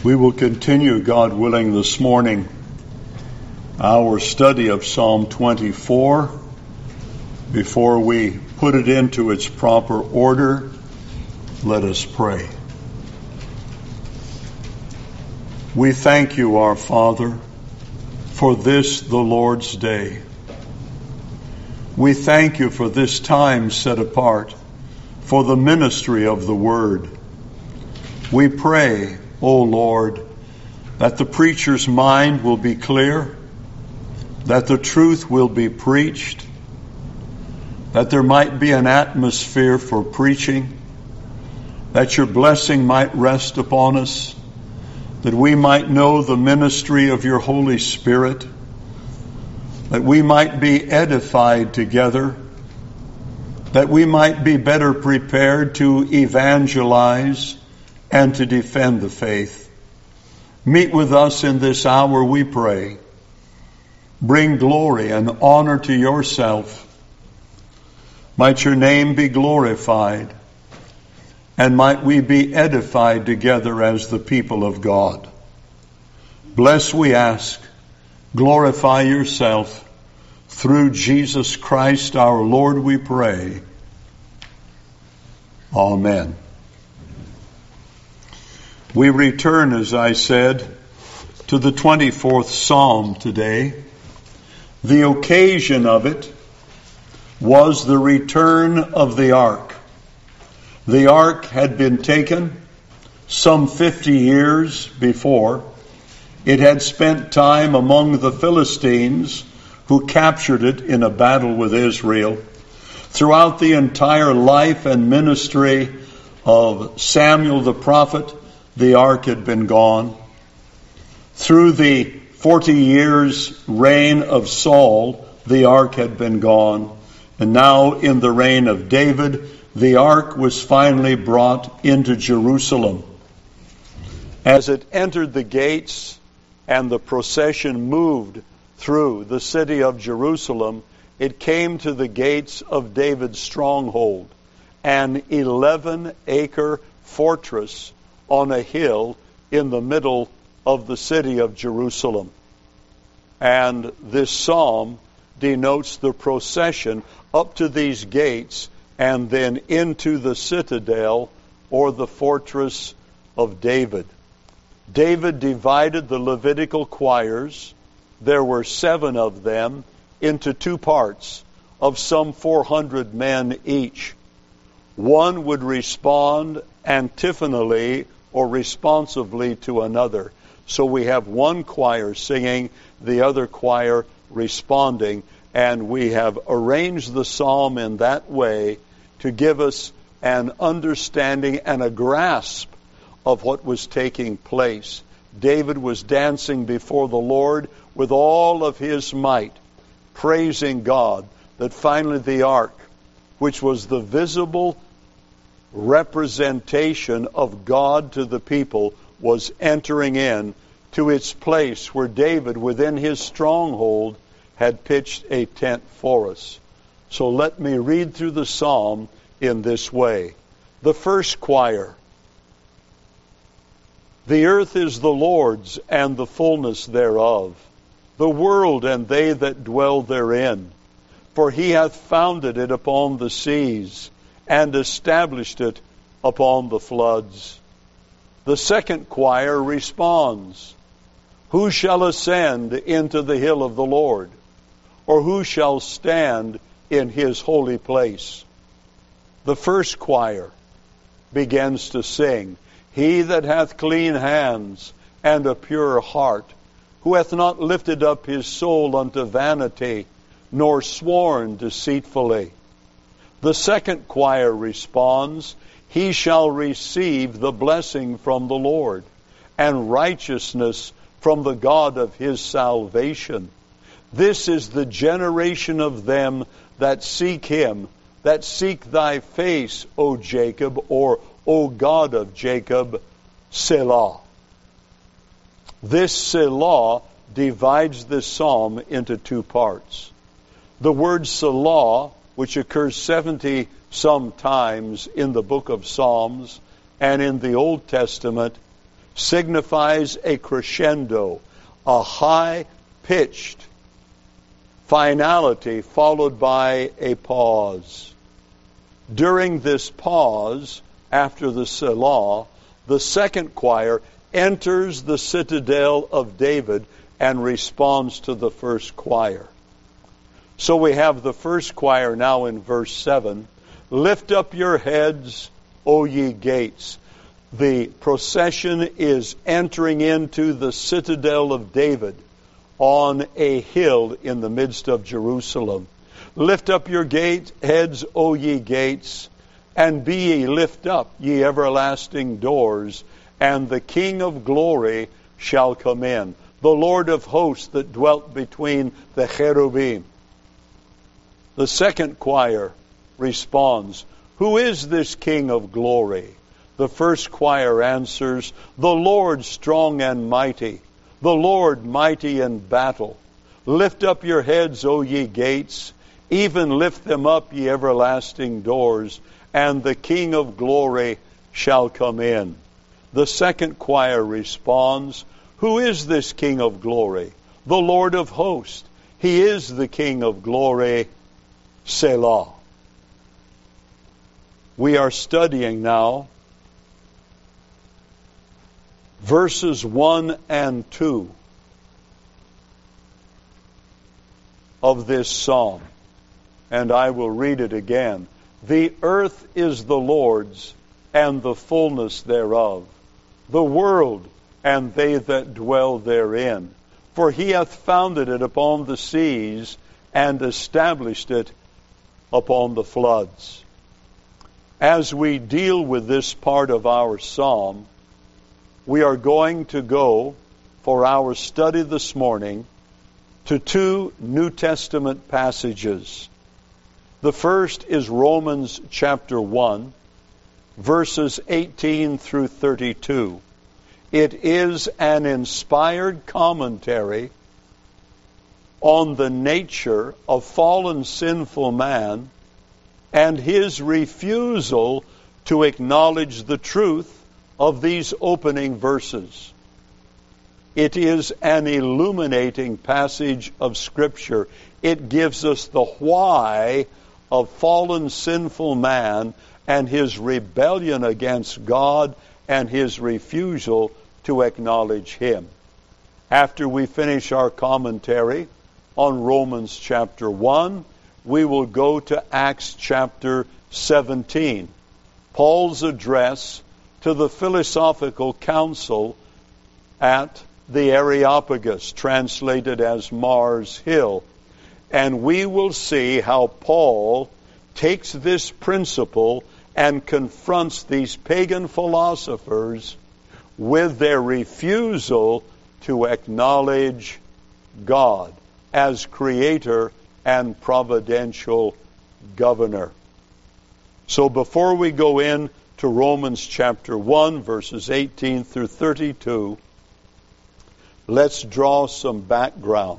We will continue, God willing, this morning our study of Psalm 24. Before we put it into its proper order, let us pray. We thank you, our Father, for this, the Lord's day. We thank you for this time set apart for the ministry of the Word. We pray, O Lord, that the preacher's mind will be clear, that the truth will be preached, that there might be an atmosphere for preaching, that your blessing might rest upon us, that we might know the ministry of your Holy Spirit, that we might be edified together, that we might be better prepared to evangelize and to defend the faith. Meet with us in this hour, we pray. Bring glory and honor to yourself. Might your name be glorified, and might we be edified together as the people of God. Bless, we ask. Glorify yourself. Through Jesus Christ our Lord we pray. Amen. We return, as I said, to the 24th Psalm today. The occasion of it was the return of the ark. The ark had been taken some 50 years before. It had spent time among the Philistines, who captured it in a battle with Israel. Throughout the entire life and ministry of Samuel the prophet, the ark had been gone. Through the 40 years reign of Saul, the ark had been gone. And now in the reign of David, the ark was finally brought into Jerusalem. As it entered the gates and the procession moved through the city of Jerusalem, it came to the gates of David's stronghold, an 11-acre fortress on a hill in the middle of the city of Jerusalem. And this psalm denotes the procession up to these gates and then into the citadel or the fortress of David. David divided the Levitical choirs, there were 7 of them, into 2 parts of some 400 men each. One would respond antiphonally or responsively to another. So we have one choir singing, the other choir responding, and we have arranged the psalm in that way to give us an understanding and a grasp of what was taking place. David was dancing before the Lord with all of his might, praising God that finally the ark, which was the visible representation of God to the people, was entering in to its place where David, within his stronghold, had pitched a tent for us. So let me read through the psalm in this way. The first choir. The earth is the Lord's, and the fullness thereof, the world and they that dwell therein. For he hath founded it upon the seas, and established it upon the floods. The second choir responds, Who shall ascend into the hill of the Lord? Or who shall stand in his holy place? The first choir begins to sing, He that hath clean hands and a pure heart, who hath not lifted up his soul unto vanity, nor sworn deceitfully. The second choir responds, He shall receive the blessing from the Lord, and righteousness from the God of his salvation. This is the generation of them that seek him, that seek thy face, O Jacob, or O God of Jacob, Selah. This Selah divides this psalm into 2 parts. The word Selah, which occurs 70-some times in the book of Psalms and in the Old Testament, signifies a crescendo, a high-pitched finality followed by a pause. During this pause, after the Selah, the second choir enters the citadel of David and responds to the first choir. So we have the first choir now in verse 7. Lift up your heads, O ye gates. The procession is entering into the citadel of David on a hill in the midst of Jerusalem. Lift up your heads, O ye gates, and be ye lift up, ye everlasting doors, and the King of glory shall come in, the Lord of hosts that dwelt between the cherubim. The second choir responds, who is this King of glory? The first choir answers, the Lord strong and mighty, the Lord mighty in battle. Lift up your heads, O ye gates, even lift them up, ye everlasting doors, and the King of glory shall come in. The second choir responds, who is this King of glory? The Lord of hosts. He is the King of glory, Selah. We are studying now verses 1 and 2 of this psalm. And I will read it again. The earth is the Lord's, and the fullness thereof, the world, and they that dwell therein. For he hath founded it upon the seas, and established it upon the floods. As we deal with this part of our psalm, we are going to go, for our study this morning, to two New Testament passages. The first is Romans chapter 1, verses 18 through 32. It is an inspired commentary on the nature of fallen sinful man and his refusal to acknowledge the truth of these opening verses. It is an illuminating passage of Scripture. It gives us the why of fallen sinful man and his rebellion against God and his refusal to acknowledge Him. After we finish our commentary on Romans chapter 1, we will go to Acts chapter 17, Paul's address to the Philosophical Council at the Areopagus, translated as Mars Hill. And we will see how Paul takes this principle and confronts these pagan philosophers with their refusal to acknowledge God as creator and providential governor. So before we go in to Romans chapter 1, verses 18 through 32, let's draw some background.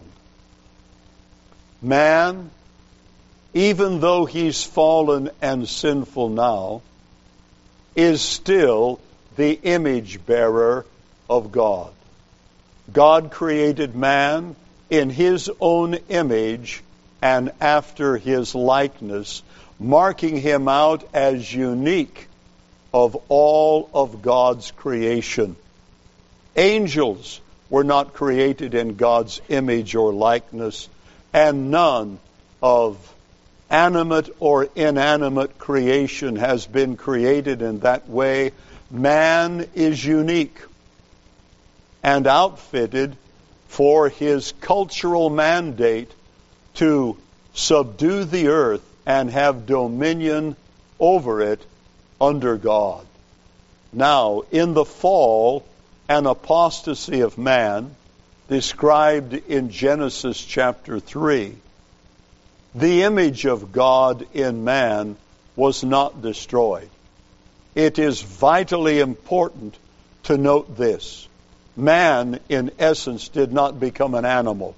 Man, even though he's fallen and sinful now, is still the image bearer of God. God created man in His own image and after His likeness, marking him out as unique of all of God's creation. Angels were not created in God's image or likeness, and none of animate or inanimate creation has been created in that way. Man is unique and outfitted for his cultural mandate to subdue the earth and have dominion over it under God. Now, in the fall and apostasy of man, described in Genesis chapter 3, the image of God in man was not destroyed. It is vitally important to note this. Man, in essence, did not become an animal.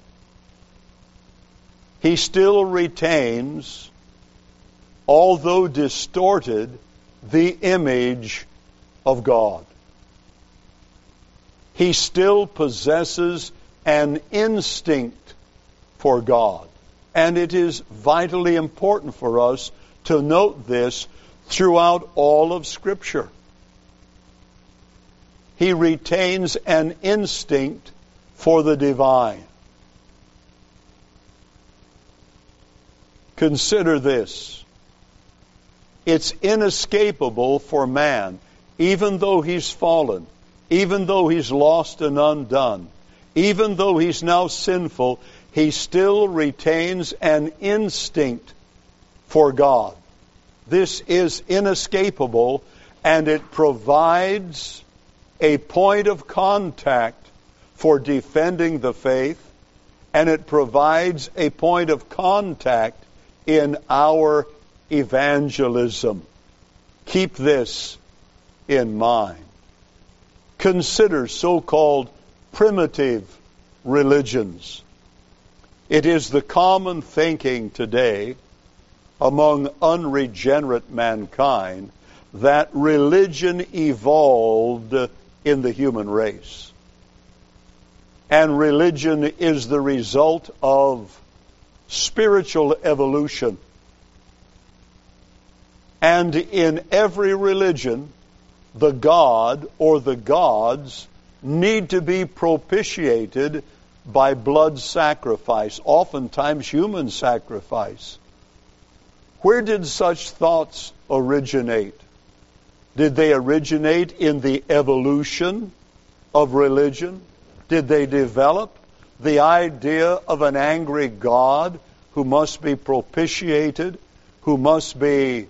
He still retains, although distorted, the image of God. he still possesses an instinct for God. And it is vitally important for us to note this throughout all of Scripture. He retains an instinct for the divine. Consider this. It's inescapable for man, even though he's fallen, even though he's lost and undone, even though he's now sinful, he still retains an instinct for God. This is inescapable, and it provides a point of contact for defending the faith, and it provides a point of contact in our evangelism. Keep this in mind. Consider so-called primitive religions. It is the common thinking today among unregenerate mankind that religion evolved in the human race. And religion is the result of spiritual evolution. And in every religion, the God or the gods need to be propitiated by blood sacrifice, oftentimes human sacrifice. Where did such thoughts originate? Did they originate in the evolution of religion? Did they develop the idea of an angry God who must be propitiated, who must be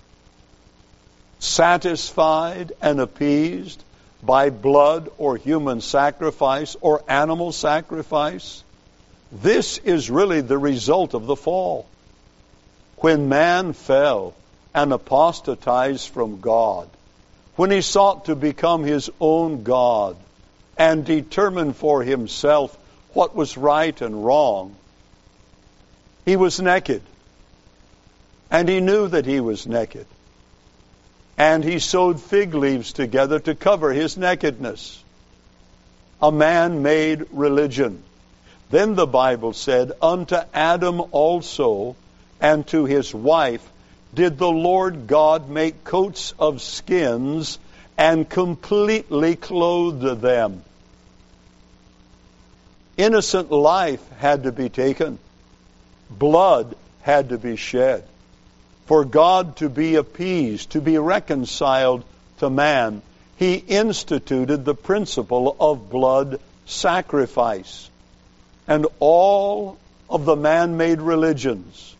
satisfied and appeased by blood or human sacrifice or animal sacrifice? This is really the result of the fall. When man fell and apostatized from God, when he sought to become his own God and determine for himself what was right and wrong, he was naked. And he knew that he was naked. And he sewed fig leaves together to cover his nakedness. A man-made religion. Then the Bible said, unto Adam also and to his wife did the Lord God make coats of skins and completely clothed them. Innocent life had to be taken. Blood had to be shed. For God to be appeased, to be reconciled to man, he instituted the principle of blood sacrifice. And all of the man-made religions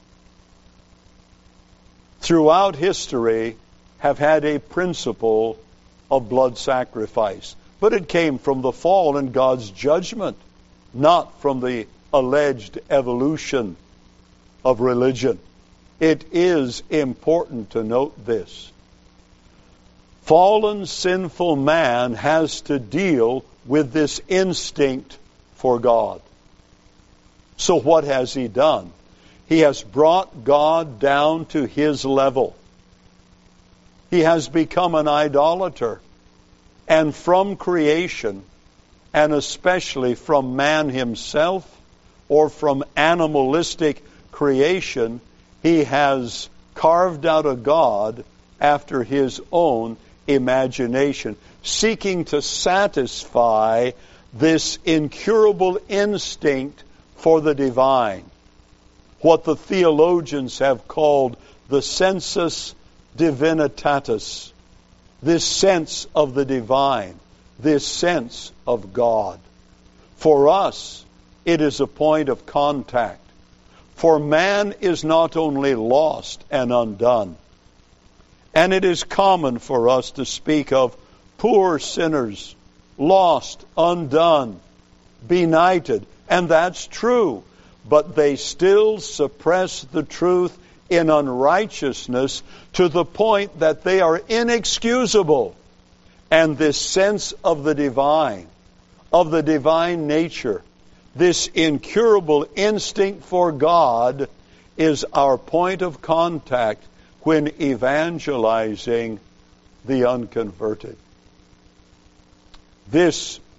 throughout history have had a principle of blood sacrifice. But it came from the fall and God's judgment, not from the alleged evolution of religion. It is important to note this. Fallen, sinful man has to deal with this instinct for God. So what has he done? He has brought God down to his level. He has become an idolater. And from creation, and especially from man himself, or from animalistic creation, he has carved out a God after his own imagination, seeking to satisfy this incurable instinct for the divine. What the theologians have called the sensus divinitatis, this sense of the divine, this sense of God. For us, it is a point of contact. For man is not only lost and undone, and it is common for us to speak of poor sinners, lost, undone, benighted, and that's true, but they still suppress the truth in unrighteousness to the point that they are inexcusable. And this sense of the divine nature, this incurable instinct for God is our point of contact when evangelizing the unconverted. This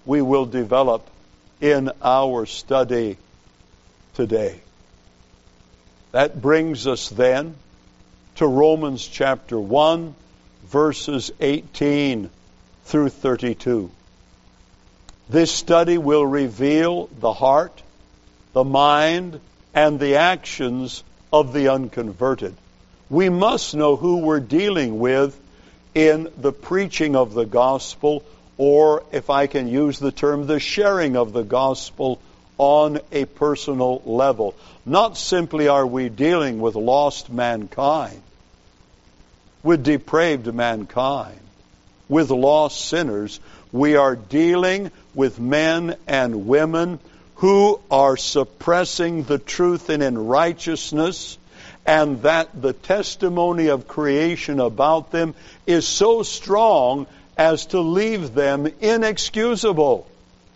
we will develop in our study today. That brings us then to Romans chapter 1, verses 18 through 32. This study will reveal the heart, the mind, and the actions of the unconverted. We must know who we're dealing with in the preaching of the gospel, or, if I can use the term, the sharing of the gospel on a personal level. Not simply are we dealing with lost mankind, with depraved mankind, with lost sinners. We are dealing with men and women who are suppressing the truth in unrighteousness, and that the testimony of creation about them is so strong as to leave them inexcusable.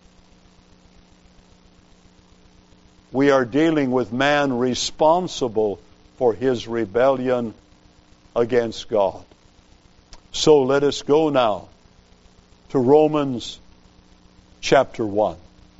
We are dealing with man responsible for his rebellion against God. So let us go now to Romans chapter 1.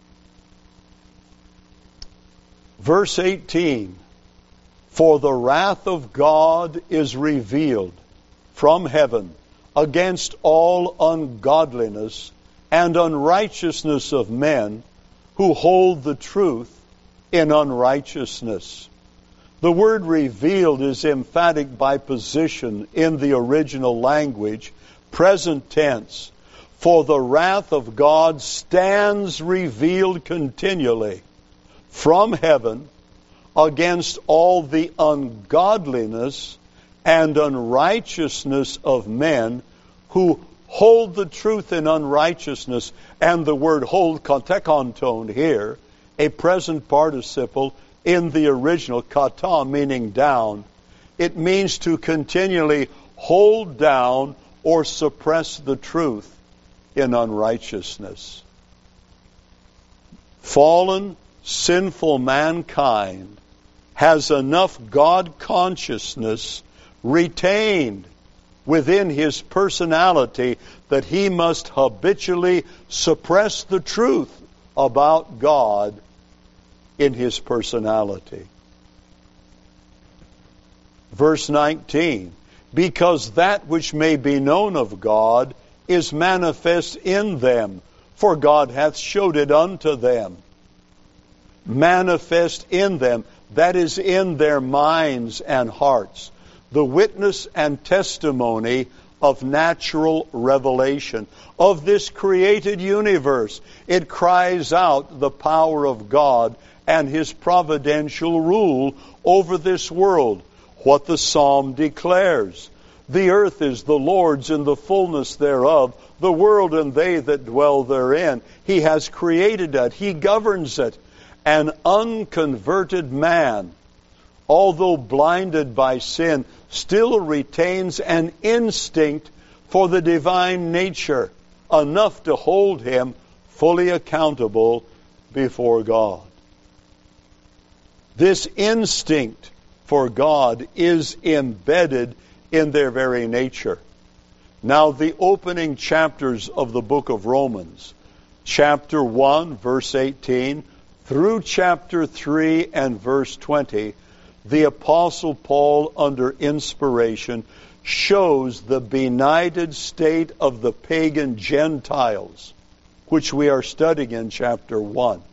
Verse 18, for the wrath of God is revealed from heaven against all ungodliness and unrighteousness of men who hold the truth in unrighteousness. The word revealed is emphatic by position in the original language, present tense. For the wrath of God stands revealed continually from heaven against all the ungodliness and unrighteousness of men who hold the truth in unrighteousness. And the word hold, katekonton here, a present participle in the original, kata meaning down. It means to continually hold down or suppress the truth in unrighteousness. Fallen, sinful mankind has enough God consciousness retained within his personality that he must habitually suppress the truth about God in his personality. Verse 19, because that which may be known of God is manifest in them, for God hath showed it unto them. Manifest in them, that is in their minds and hearts. The witness and testimony of natural revelation, of this created universe. It cries out the power of God and his providential rule over this world. What the psalm declares. The earth is the Lord's and the fullness thereof, the world and they that dwell therein. He has created it. He governs it. An unconverted man, although blinded by sin, still retains an instinct for the divine nature, enough to hold him fully accountable before God. This instinct for God is embedded in their very nature. Now, the opening chapters of the book of Romans, chapter 1, verse 18, through chapter 3 and verse 20, the Apostle Paul, under inspiration, shows the benighted state of the pagan Gentiles, which we are studying in chapter 1.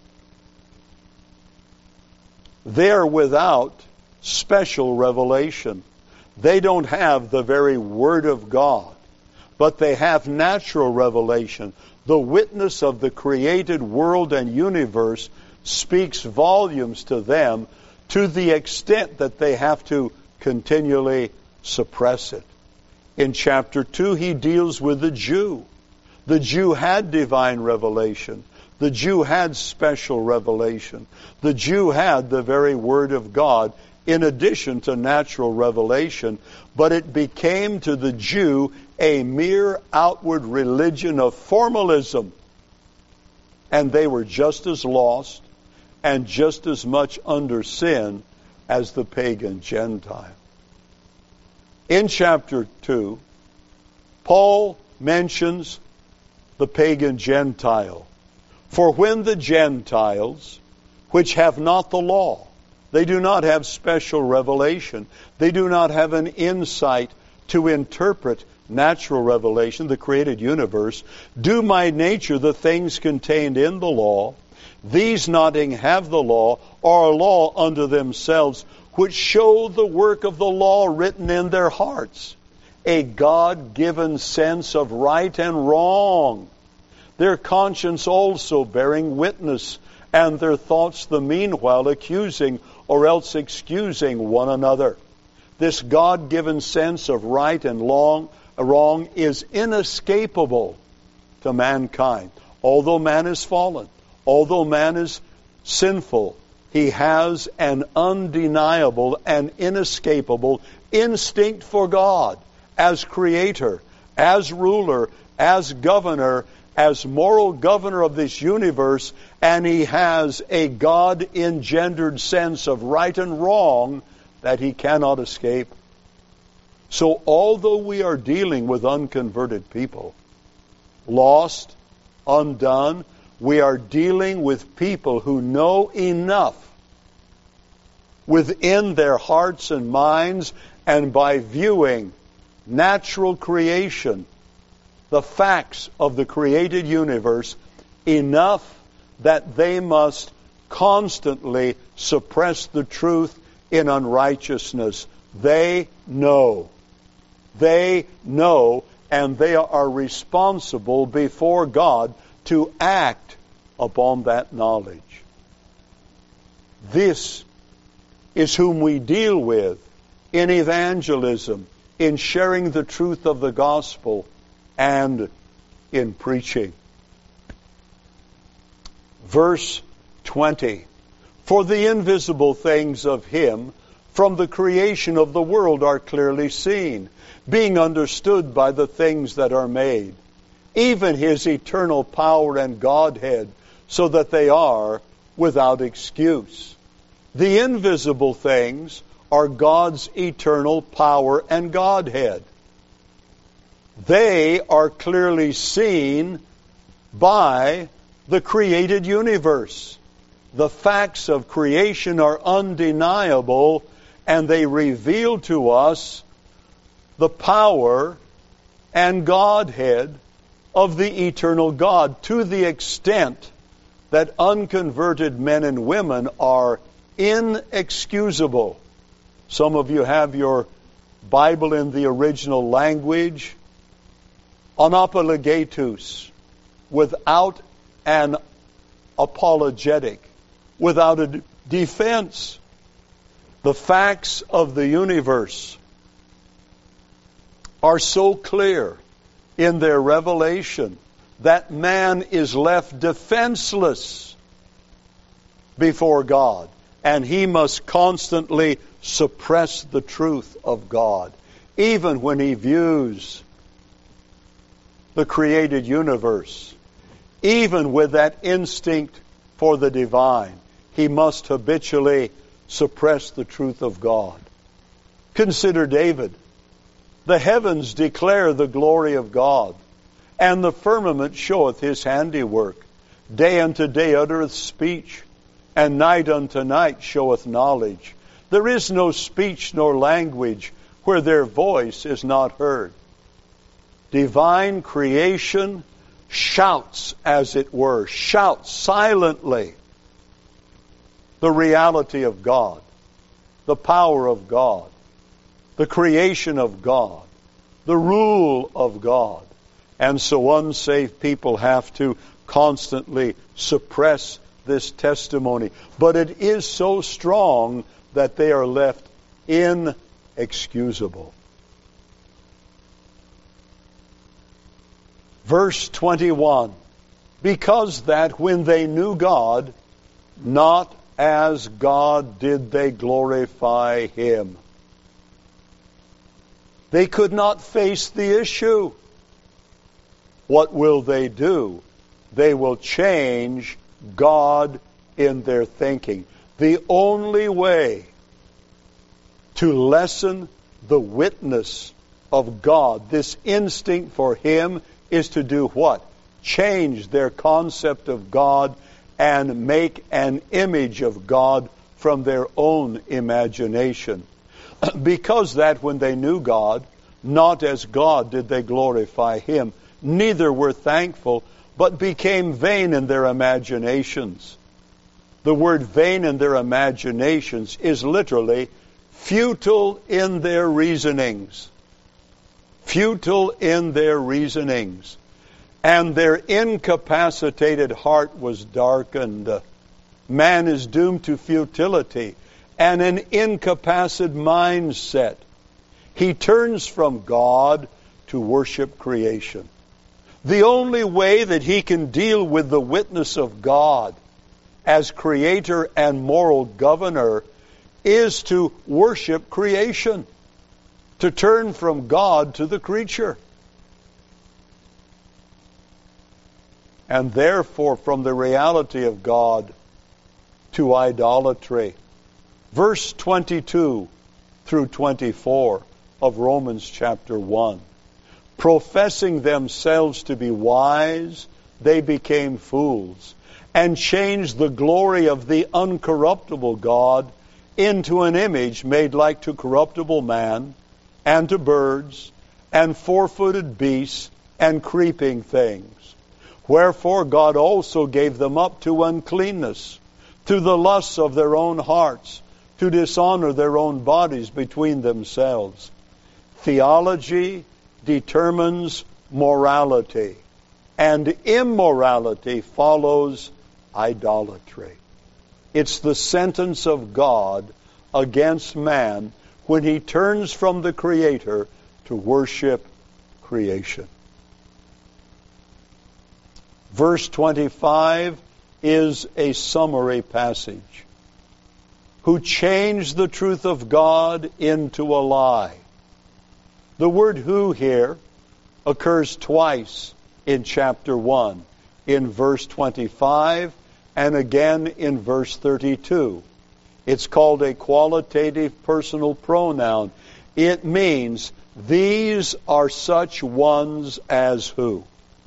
They are without special revelation. They don't have the very Word of God, but they have natural revelation. The witness of the created world and universe speaks volumes to them, to the extent that they have to continually suppress it. In chapter 2, he deals with the Jew. The Jew had divine revelation. The Jew had special revelation. The Jew had the very Word of God in addition to natural revelation, but it became to the Jew a mere outward religion of formalism. And they were just as lost and just as much under sin as the pagan Gentile. In chapter 2, Paul mentions the pagan Gentile. For when the Gentiles, which have not the law, they do not have special revelation, they do not have an insight to interpret natural revelation, the created universe, do by nature the things contained in the law, these not have the law, are a law unto themselves, which show the work of the law written in their hearts, a God-given sense of right and wrong, their conscience also bearing witness, and their thoughts the meanwhile accusing or else excusing one another. This God-given sense of right and wrong is inescapable to mankind. Although man is fallen, although man is sinful, he has an undeniable and inescapable instinct for God as creator, as ruler, as governor, as moral governor of this universe, and he has a God-engendered sense of right and wrong that he cannot escape. So although we are dealing with unconverted people, lost, undone, we are dealing with people who know enough within their hearts and minds, and by viewing natural creation, the facts of the created universe, enough that they must constantly suppress the truth in unrighteousness. They know. They know, and they are responsible before God to act upon that knowledge. This is whom we deal with in evangelism, in sharing the truth of the gospel, and in preaching. Verse 20. For the invisible things of Him from the creation of the world are clearly seen, being understood by the things that are made, even His eternal power and Godhead, so that they are without excuse. The invisible things are God's eternal power and Godhead. They are clearly seen by the created universe. The facts of creation are undeniable, and they reveal to us the power and Godhead of the eternal God, to the extent that unconverted men and women are inexcusable. Some of you have your Bible in the original language, anapologetus, without an apologetic, without a defense. The facts of the universe are so clear in their revelation that man is left defenseless before God, and he must constantly suppress the truth of God. Even when he views the created universe, even with that instinct for the divine, he must habitually suppress the truth of God. Consider David. The heavens declare the glory of God, and the firmament showeth His handiwork. Day unto day uttereth speech, and night unto night showeth knowledge. There is no speech nor language where their voice is not heard. Divine creation shouts, as it were, shouts silently the reality of God, the power of God, the creation of God, the rule of God. And so unsaved people have to constantly suppress this testimony. But it is so strong that they are left inexcusable. Verse 21. Because that when they knew God, not as God did they glorify Him. They could not face the issue. What will they do? They will change God in their thinking. The only way to lessen the witness of God, this instinct for Him, is to do what? change their concept of God and make an image of God from their own imagination. Because that when they knew God, not as God did they glorify Him, neither were thankful, but became vain in their imaginations. The word vain in their imaginations is literally futile in their reasonings. Futile in their reasonings. And their incapacitated heart was darkened. Man is doomed to futility and an incapacitated mindset. He turns from God to worship creation. The only way that he can deal with the witness of God as creator and moral governor is to worship creation, to turn from God to the creature. And therefore from the reality of God to idolatry. Verse 22 through 24 of Romans chapter 1. Professing themselves to be wise, they became fools, and changed the glory of the uncorruptible God into an image made like to corruptible man, and to birds, and four-footed beasts, and creeping things. Wherefore God also gave them up to uncleanness, to the lusts of their own hearts, to dishonor their own bodies between themselves. Theology determines morality, and immorality follows idolatry. It's the sentence of God against man when he turns from the Creator to worship creation. Verse 25 is a summary passage. Who changed the truth of God into a lie. The word who here occurs twice in chapter 1, in verse 25 and again in verse 32. It's called a qualitative personal pronoun. It means these are such ones as who.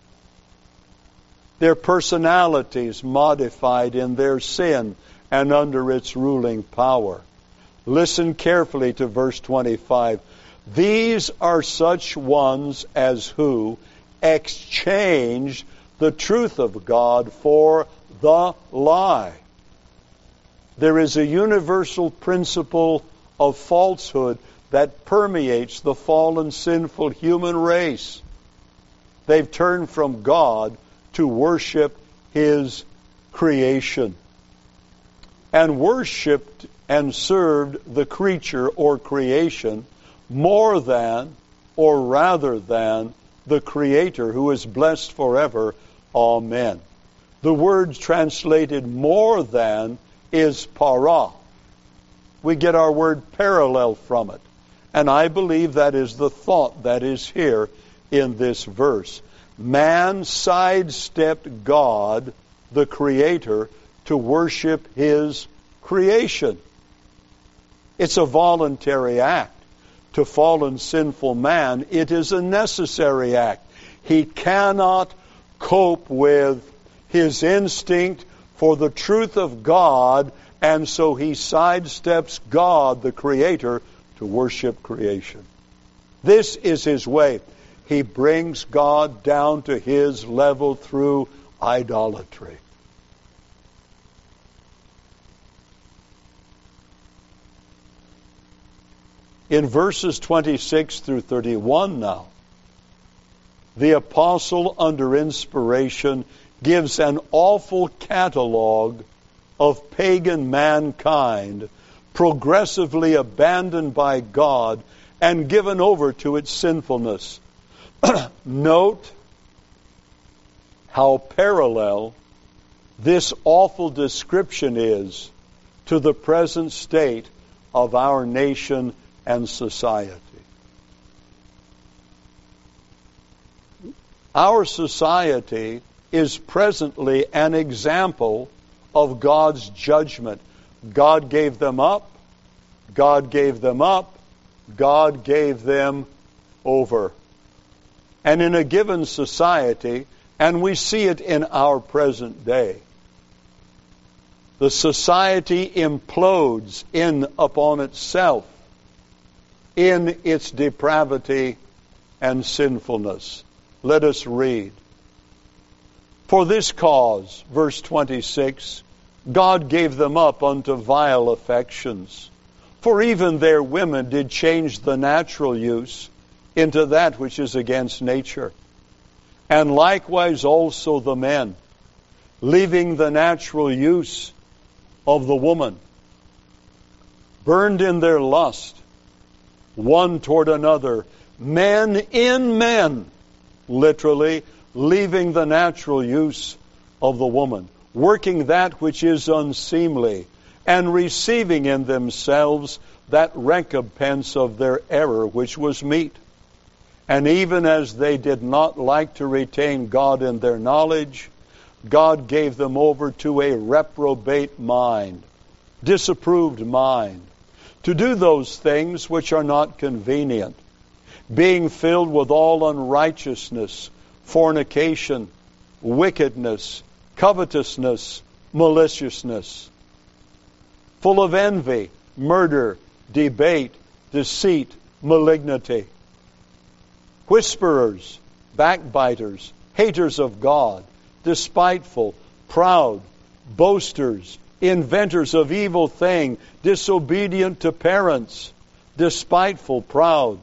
Their personalities modified in their sin and under its ruling power. Listen carefully to verse 25. These are such ones as who exchanged the truth of God for the lie. There is a universal principle of falsehood that permeates the fallen, sinful human race. They've turned from God to worship His creation, and worshipped and served the creature or creation more than, or rather than, the Creator who is blessed forever. Amen. The word translated more than is para. We get our word parallel from it. And I believe that is the thought that is here in this verse. Man sidestepped God, the Creator, to worship His creation. It's a voluntary act. To fallen sinful man, it is a necessary act. He cannot cope with his instinct for the truth of God, and so he sidesteps God, the Creator, to worship creation. This is his way. He brings God down to his level through idolatry. In verses 26 through 31 now, the apostle under inspiration gives an awful catalog of pagan mankind progressively abandoned by God and given over to its sinfulness. Note how parallel this awful description is to the present state of our nation and society. Our society is presently an example of God's judgment. God gave them up. God gave them up. God gave them over. And in a given society, And we see it in our present day. The society implodes in upon itself in its depravity and sinfulness. Let us read. For this cause, verse 26, God gave them up unto vile affections. For even their women did change the natural use into that which is against nature. And likewise also the men, leaving the natural use of the woman, burned in their lust, one toward another, men in men, literally leaving the natural use of the woman, working that which is unseemly, and receiving in themselves that recompense of their error which was meet. And even as they did not like to retain God in their knowledge, God gave them over to a reprobate mind, disapproved mind, to do those things which are not convenient, being filled with all unrighteousness, fornication, wickedness, covetousness, maliciousness, full of envy, murder, debate, deceit, malignity, whisperers, backbiters, haters of God, despiteful, proud, boasters, inventors of evil things, disobedient to parents, despiteful, proud,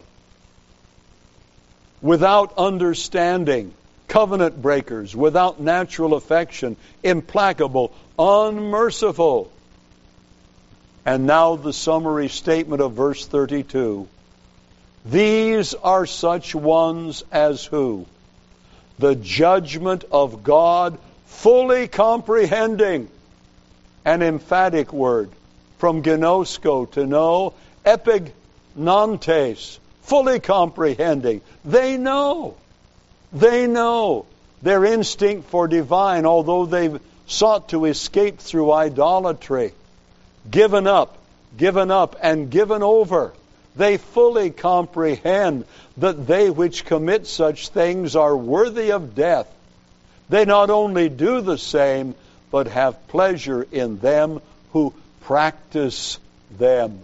without understanding, covenant breakers, without natural affection, implacable, unmerciful. And now the summary statement of verse 32. These are such ones as who? The judgment of God fully comprehending. An emphatic word from gnosko, to know, epignontes, fully comprehending. They know. They know their instinct for divine, although they've sought to escape through idolatry, given up, and given over. They fully comprehend that they which commit such things are worthy of death. They not only do the same, but have pleasure in them who practice them.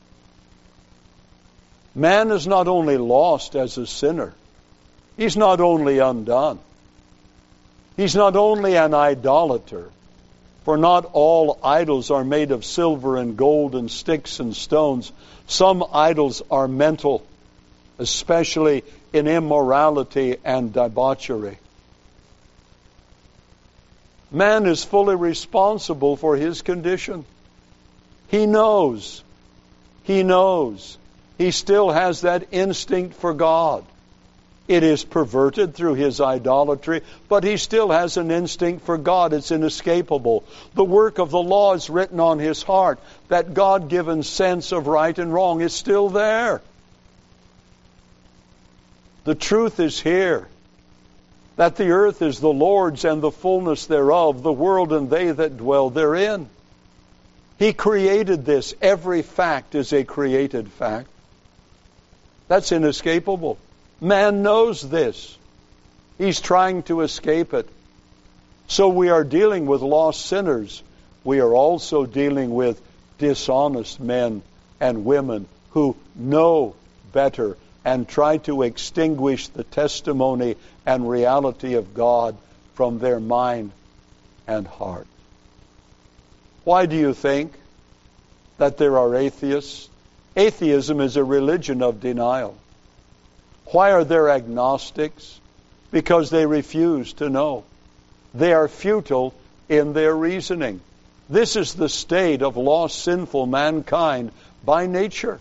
Man is not only lost as a sinner. He's not only undone. He's not only an idolater. For not all idols are made of silver and gold and sticks and stones. Some idols are mental, especially in immorality and debauchery. Man is fully responsible for his condition. He knows. He knows. He still has that instinct for God. It is perverted through his idolatry, but he still has an instinct for God. It's inescapable. The work of the law is written on his heart. That God-given sense of right and wrong is still there. The truth is here, that the earth is the Lord's and the fullness thereof, the world and they that dwell therein. He created this. Every fact is a created fact. That's inescapable. Man knows this. He's trying to escape it. So we are dealing with lost sinners. We are also dealing with dishonest men and women who know better and try to extinguish the testimony and reality of God from their mind and heart. Why do you think that there are atheists? Atheism is a religion of denial. Why are there agnostics? Because they refuse to know. They are futile in their reasoning. This is the state of lost, sinful mankind by nature.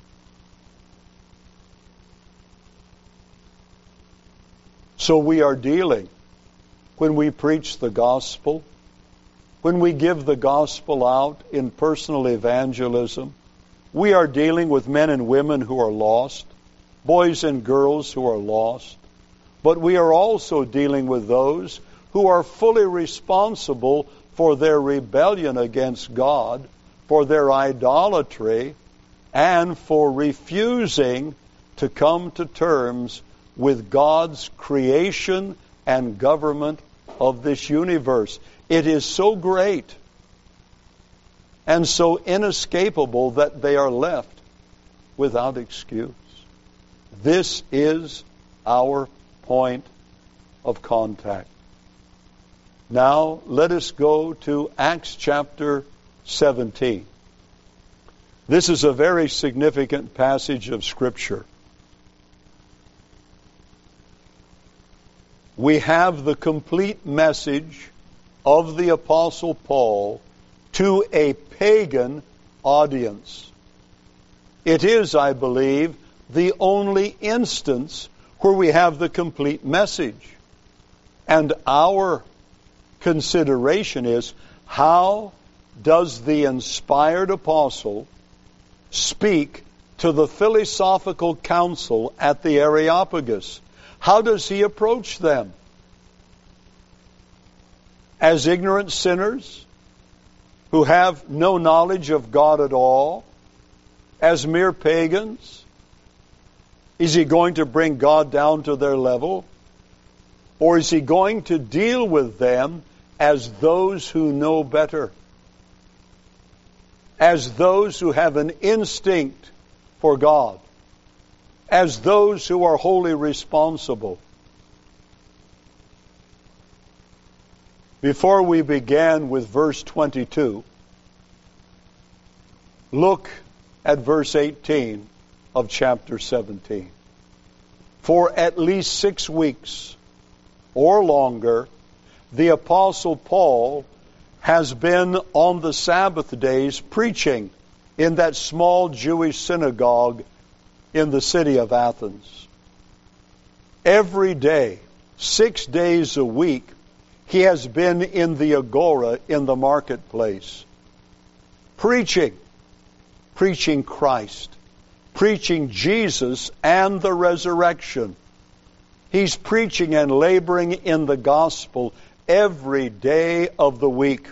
So we are dealing, when we preach the gospel, when we give the gospel out in personal evangelism, we are dealing with men and women who are lost, boys and girls who are lost, but we are also dealing with those who are fully responsible for their rebellion against God, for their idolatry, and for refusing to come to terms with God's creation and government of this universe. It is so great and so inescapable that they are left without excuse. This is our point of contact. Now, let us go to Acts chapter 17. This is a very significant passage of Scripture. We have the complete message of the Apostle Paul to a pagan audience. It is, I believe, the only instance where we have the complete message. And our consideration is, how does the inspired apostle speak to the philosophical council at the Areopagus? How does he approach them? As ignorant sinners who have no knowledge of God at all? As mere pagans? Is he going to bring God down to their level? Or is he going to deal with them as those who know better? As those who have an instinct for God? As those who are wholly responsible? Before we begin with verse 22, look at verse 18 of chapter 17. For at least 6 weeks or longer, the Apostle Paul has been on the Sabbath days preaching in that small Jewish synagogue in the city of Athens. Every day, 6 days a week, he has been in the agora, in the marketplace, preaching Christ, preaching Jesus and the resurrection. He's preaching and laboring in the gospel every day of the week.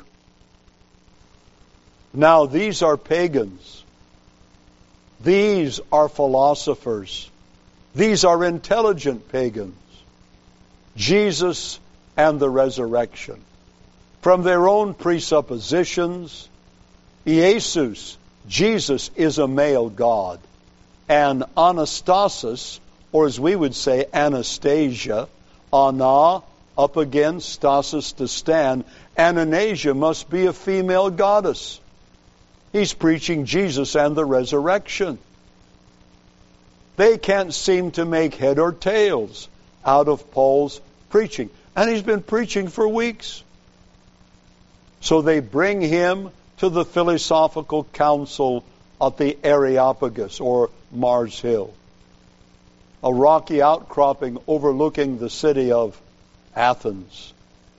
Now, these are pagans. These are philosophers. These are intelligent pagans. Jesus and the resurrection. From their own presuppositions, Iesus, Jesus, is a male God. And Anastasis, or as we would say, Anastasia, Ana, up again, stasis, to stand, Ananasia must be a female goddess. He's preaching Jesus and the resurrection. They can't seem to make head or tails out of Paul's preaching. And he's been preaching for weeks. So they bring him to the philosophical council at the Areopagus, or Mars Hill, a rocky outcropping overlooking the city of Athens.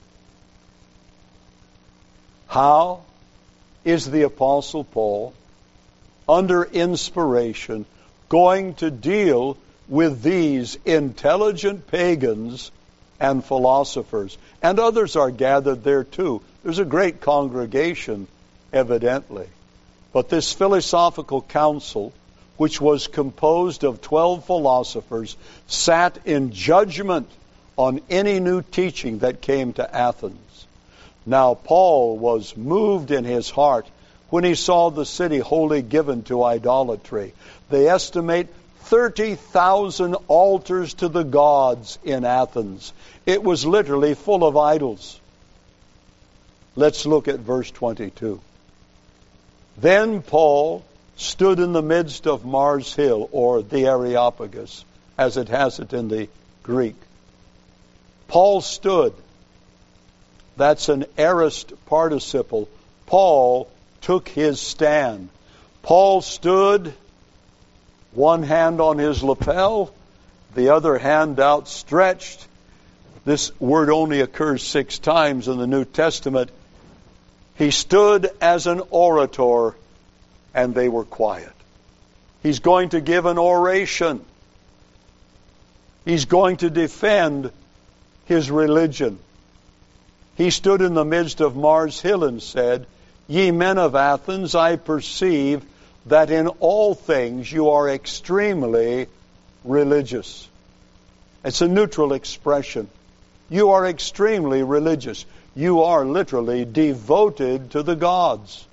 How is the Apostle Paul, under inspiration, going to deal with these intelligent pagans and philosophers? And others are gathered there too. There's a great congregation, evidently. But this philosophical council, which was composed of 12 philosophers, sat in judgment on any new teaching that came to Athens. Now, Paul was moved in his heart when he saw the city wholly given to idolatry. They estimate 30,000 altars to the gods in Athens. It was literally full of idols. Let's look at verse 22. Then Paul stood in the midst of Mars Hill, or the Areopagus, as it has it in the Greek. Paul stood. That's an aorist participle. Paul took his stand. Paul stood, one hand on his lapel, the other hand outstretched. This word only occurs 6 times in the New Testament. He stood as an orator, and they were quiet. He's going to give an oration. He's going to defend his religion. He stood in the midst of Mars Hill and said, "Ye men of Athens, I perceive that in all things you are extremely religious." It's a neutral expression. You are extremely religious. You are literally devoted to the gods.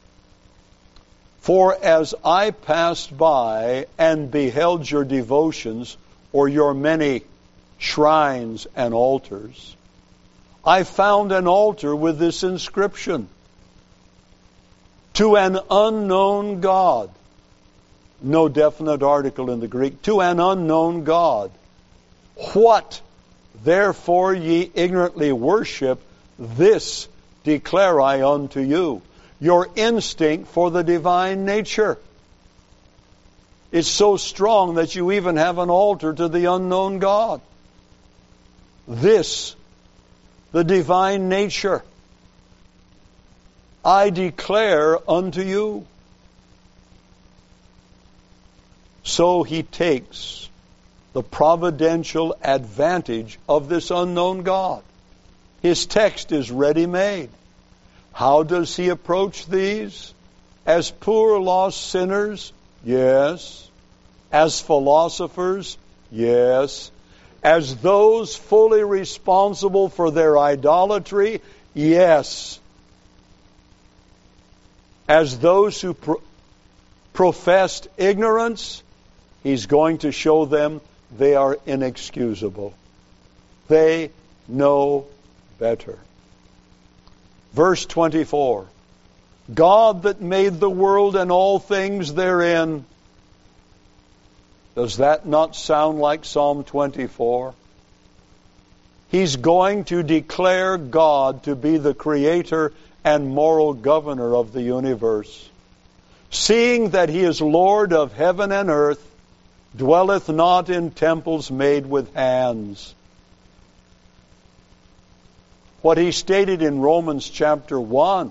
For as I passed by and beheld your devotions, or your many shrines and altars, I found an altar with this inscription: to an unknown God. No definite article in the Greek. To an unknown God. What therefore ye ignorantly worship, this declare I unto you. Your instinct for the divine nature is so strong that you even have an altar to the unknown God. This, the divine nature, I declare unto you. So he takes the providential advantage of this unknown God. His text is ready-made. How does he approach these? As poor lost sinners? Yes. As philosophers? Yes. As those fully responsible for their idolatry? Yes. As those who professed ignorance? He's going to show them they are inexcusable. They know better. Verse 24. God that made the world and all things therein. Does that not sound like Psalm 24? He's going to declare God to be the creator and moral governor of the universe. Seeing that he is Lord of heaven and earth, dwelleth not in temples made with hands. What he stated in Romans chapter 1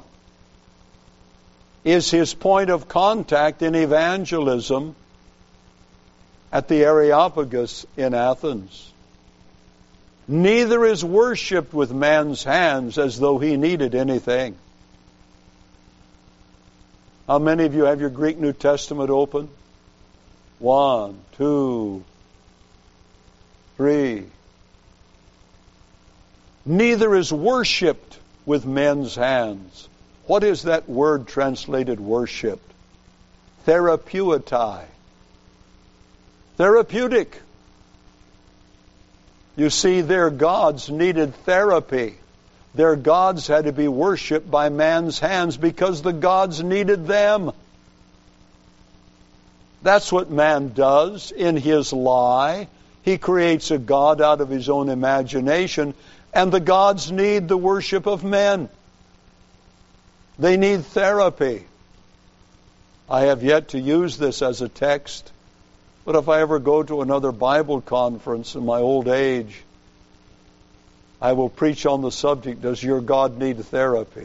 is his point of contact in evangelism at the Areopagus in Athens. Neither is worshipped with man's hands as though he needed anything. How many of you have your Greek New Testament open? 1, 2, 3. Neither is worshipped with men's hands. What is that word translated worshipped? Therapeutai. Therapeutic. You see, their gods needed therapy. Their gods had to be worshipped by man's hands because the gods needed them. That's what man does in his lie. He creates a god out of his own imagination, and the gods need the worship of men. They need therapy. I have yet to use this as a text, but if I ever go to another Bible conference in my old age, I will preach on the subject, does your God need therapy?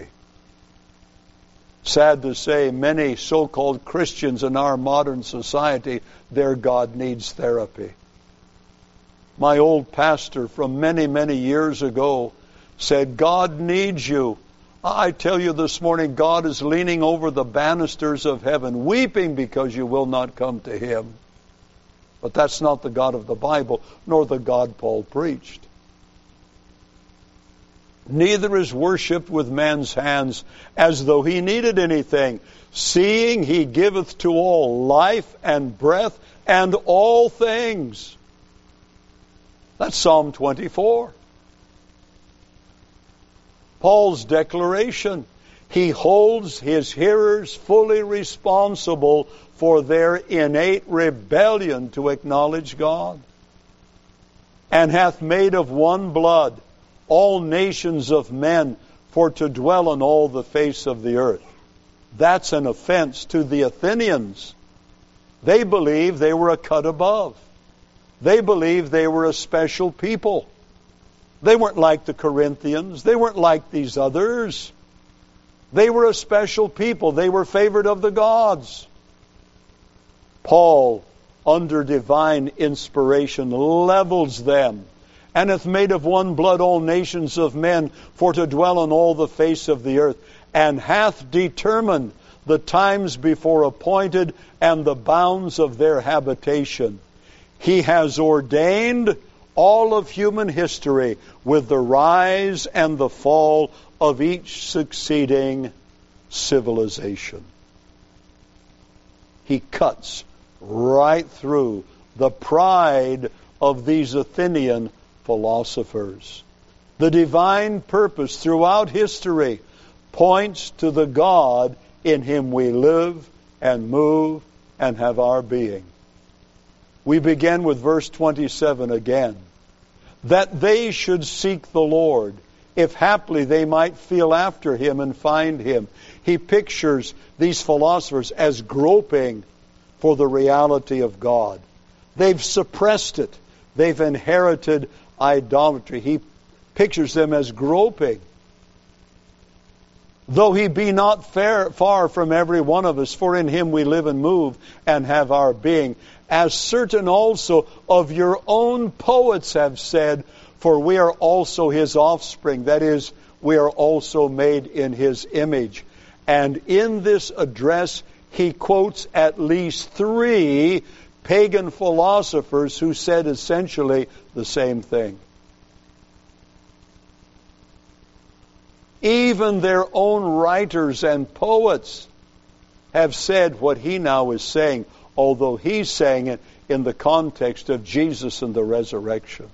Sad to say, many so-called Christians in our modern society, their God needs therapy. My old pastor from many, many years ago said, God needs you. I tell you this morning, God is leaning over the banisters of heaven, weeping because you will not come to Him. But that's not the God of the Bible, nor the God Paul preached. Neither is worshipped with man's hands as though he needed anything, seeing he giveth to all life and breath and all things. That's Psalm 24. Paul's declaration. He holds his hearers fully responsible for their innate rebellion to acknowledge God. And hath made of one blood all nations of men for to dwell on all the face of the earth. That's an offense to the Athenians. They believed they were a cut above. They believed they were a special people. They weren't like the Corinthians. They weren't like these others. They were a special people. They were favored of the gods. Paul, under divine inspiration, levels them, and hath made of one blood all nations of men for to dwell on all the face of the earth, and hath determined the times before appointed and the bounds of their habitation. He has ordained all of human history with the rise and the fall of each succeeding civilization. He cuts right through the pride of these Athenian philosophers. The divine purpose throughout history points to the God in Him we live and move and have our being. We begin with verse 27 again. That they should seek the Lord, if haply they might feel after Him and find Him. He pictures these philosophers as groping for the reality of God. They've suppressed it. They've inherited idolatry. He pictures them as groping. Though He be not far from every one of us, for in Him we live and move and have our being. As certain also of your own poets have said, for we are also His offspring. That is, we are also made in His image. And in this address, he quotes at least 3 pagan philosophers who said essentially the same thing. Even their own writers and poets have said what he now is saying, although he's saying it in the context of Jesus and the resurrection.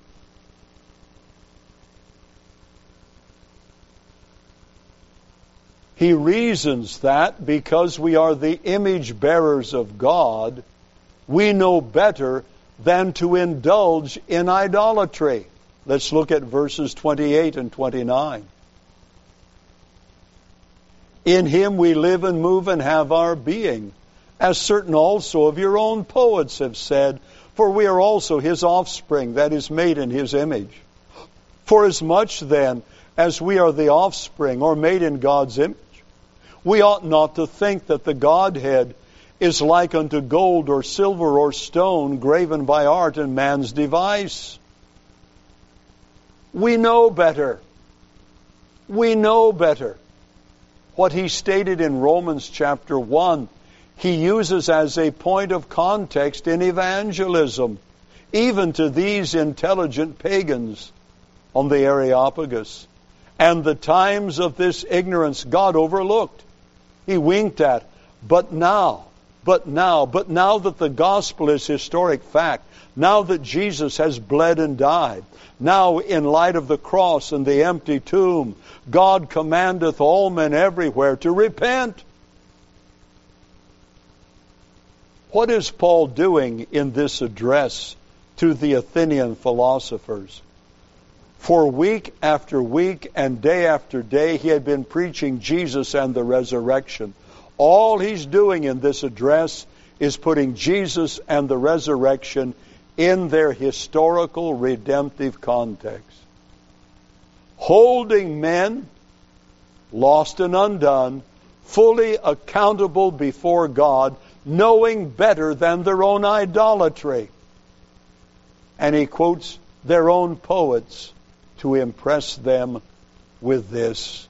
He reasons that because we are the image bearers of God, we know better than to indulge in idolatry. Let's look at verses 28 and 29. In Him we live and move and have our being, as certain also of your own poets have said, for we are also His offspring, that is, made in His image. For as much then as we are the offspring, or made in God's image, we ought not to think that the Godhead is like unto gold or silver or stone graven by art and man's device. We know better. We know better. What he stated in Romans chapter 1, he uses as a point of context in evangelism, even to these intelligent pagans on the Areopagus. And the times of this ignorance God overlooked. He winked at. But now that the gospel is historic fact, now that Jesus has bled and died, now in light of the cross and the empty tomb, God commandeth all men everywhere to repent. What is Paul doing in this address to the Athenian philosophers? For week after week and day after day, he had been preaching Jesus and the resurrection. All he's doing in this address is putting Jesus and the resurrection in their historical redemptive context. Holding men, lost and undone, fully accountable before God, knowing better than their own idolatry. And he quotes their own poets to impress them with this.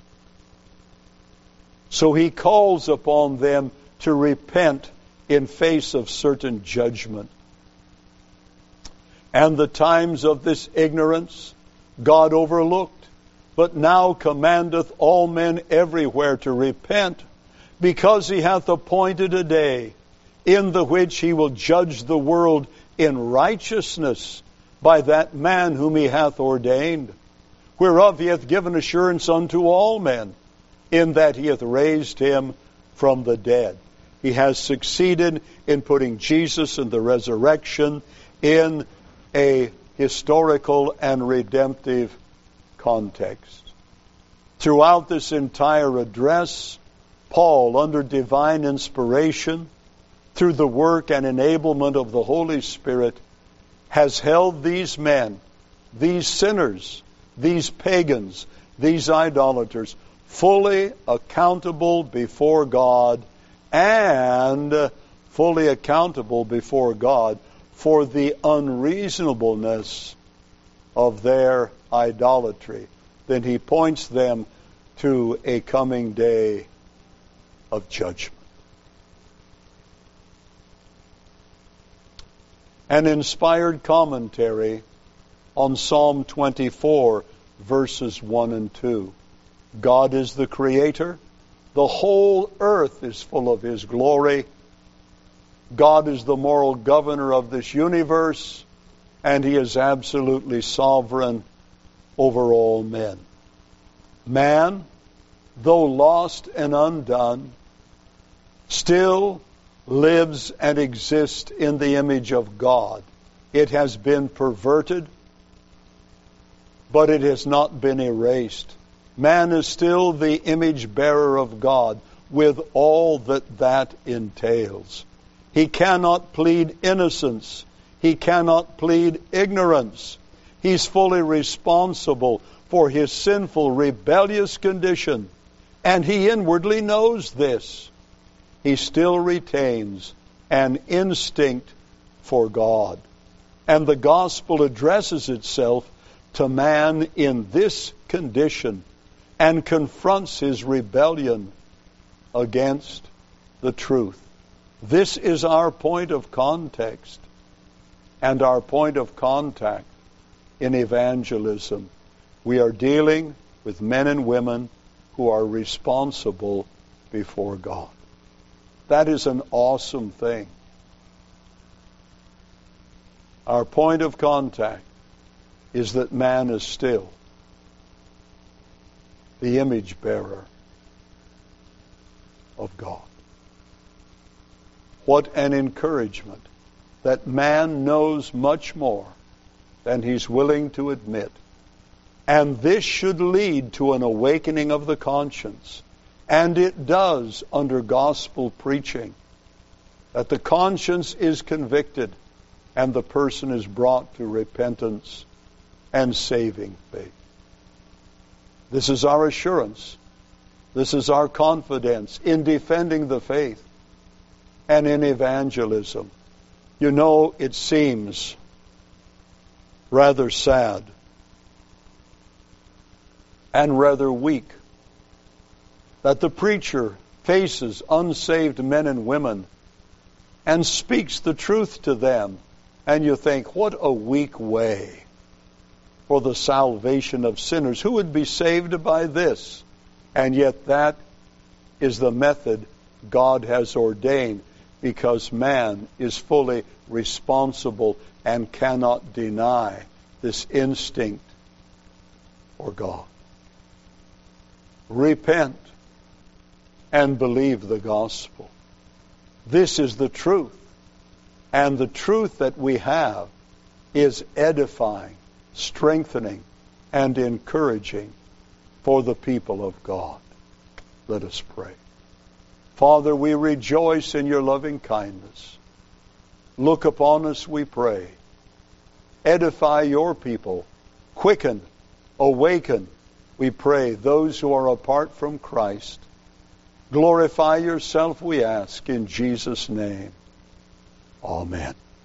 So he calls upon them to repent in face of certain judgment. And the times of this ignorance God overlooked, but now commandeth all men everywhere to repent, because he hath appointed a day in the which he will judge the world in righteousness by that man whom he hath ordained, whereof he hath given assurance unto all men, in that he hath raised him from the dead. He has succeeded in putting Jesus and the resurrection in a historical and redemptive context. Throughout this entire address, Paul, under divine inspiration, through the work and enablement of the Holy Spirit, has held these men, these sinners, these pagans, these idolaters, fully accountable before God, and fully accountable before God for the unreasonableness of their idolatry. Then he points them to a coming day of judgment. An inspired commentary on Psalm 24, verses 1 and 2. God is the Creator. The whole earth is full of His glory. God is the moral governor of this universe, and He is absolutely sovereign over all men. Man, though lost and undone, still lives and exists in the image of God. It has been perverted, but it has not been erased. Man is still the image bearer of God with all that entails. He cannot plead innocence. He cannot plead ignorance. He's fully responsible for his sinful, rebellious condition, and he inwardly knows this. He still retains an instinct for God. And the gospel addresses itself to man in this condition and confronts his rebellion against the truth. This is our point of context and our point of contact in evangelism. We are dealing with men and women who are responsible before God. That is an awesome thing. Our point of contact is that man is still the image bearer of God. What an encouragement that man knows much more than he's willing to admit. And this should lead to an awakening of the conscience. And it does under gospel preaching, that the conscience is convicted and the person is brought to repentance and saving faith. This is our assurance. This is our confidence in defending the faith and in evangelism. You know, it seems rather sad and rather weak that the preacher faces unsaved men and women and speaks the truth to them, and you think, what a weak way for the salvation of sinners. Who would be saved by this? And yet that is the method God has ordained, because man is fully responsible and cannot deny this instinct for God. Repent and believe the gospel. This is the truth. And the truth that we have is edifying, strengthening, and encouraging for the people of God. Let us pray. Father, we rejoice in your loving kindness. Look upon us, we pray. Edify your people. Quicken, awaken, we pray, those who are apart from Christ. Glorify yourself, we ask, in Jesus' name. Amen.